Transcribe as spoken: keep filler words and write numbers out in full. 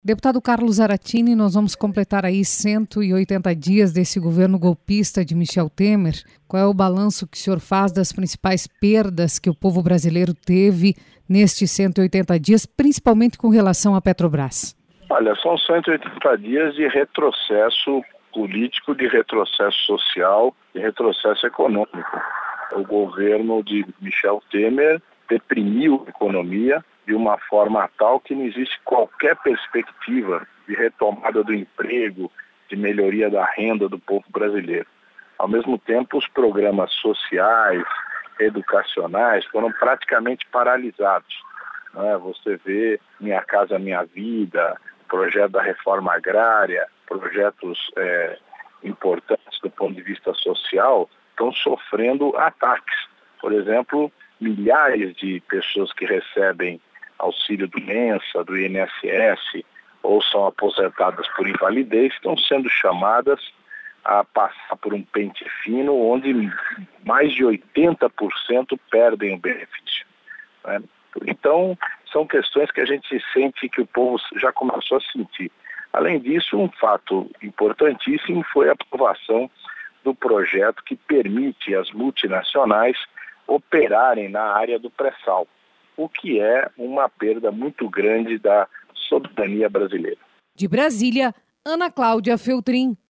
Deputado Carlos Zaratini, nós vamos completar aí cento e oitenta dias desse governo golpista de Michel Temer. Qual é o balanço que o senhor faz das principais perdas que o povo brasileiro teve nestes cento e oitenta dias, principalmente com relação à Petrobras? Olha, são cento e oitenta dias de retrocesso político, de retrocesso social, de retrocesso econômico. O governo de Michel Temer deprimiu a economia de uma forma tal que não existe qualquer perspectiva de retomada do emprego, de melhoria da renda do povo brasileiro. Ao mesmo tempo, os programas sociais, educacionais foram praticamente paralisados. Né? Você vê Minha Casa Minha Vida, projeto da reforma agrária, projetos é, importantes do ponto de vista social, estão sofrendo ataques. Por exemplo, milhares de pessoas que recebem auxílio doença, do I N S S, ou são aposentadas por invalidez, estão sendo chamadas a passar por um pente fino, onde mais de oitenta por cento perdem o benefício. Né? Então, são questões que a gente sente que o povo já começou a sentir. Além disso, um fato importantíssimo foi a aprovação do projeto que permite às multinacionais operarem na área do pré-sal, o que é uma perda muito grande da soberania brasileira. De Brasília, Ana Cláudia Feltrin.